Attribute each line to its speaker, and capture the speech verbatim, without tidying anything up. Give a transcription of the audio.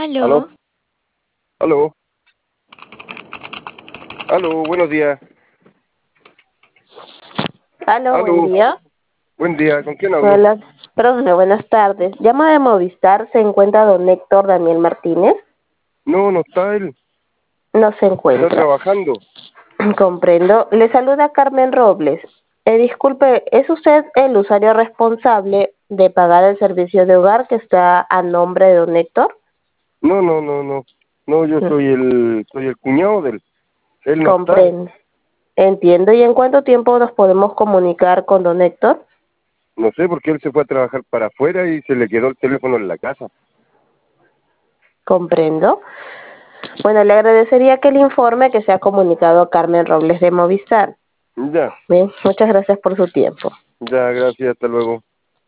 Speaker 1: Aló,
Speaker 2: Aló,
Speaker 1: aló, aló, buenos días.
Speaker 3: Aló, buen
Speaker 1: Aló,
Speaker 3: día.
Speaker 1: buen día, ¿con quién hablo?
Speaker 3: Hola, perdón, buenas tardes. Llama de Movistar, ¿se encuentra don Héctor Daniel Martínez?
Speaker 1: No, no está él,
Speaker 3: No se
Speaker 1: está
Speaker 3: encuentra.
Speaker 1: trabajando.
Speaker 3: Comprendo. Le saluda Carmen Robles. Eh, disculpe, ¿es usted el usuario responsable de pagar el servicio de hogar que está a nombre de don Héctor?
Speaker 1: No, no, no, no, no, yo
Speaker 3: Mm,
Speaker 1: soy el, soy el cuñado de él, él no está.
Speaker 3: Comprendo. Entiendo. ¿Y en cuánto tiempo nos podemos comunicar con don Héctor?
Speaker 1: No sé por qué él se fue a trabajar para afuera y se le quedó el teléfono en la casa.
Speaker 3: Comprendo. Bueno, le agradecería que le informe que se ha comunicado a Carmen Robles de Movistar.
Speaker 1: Ya,
Speaker 3: Bien, muchas gracias por su tiempo.
Speaker 1: ya, gracias, hasta luego.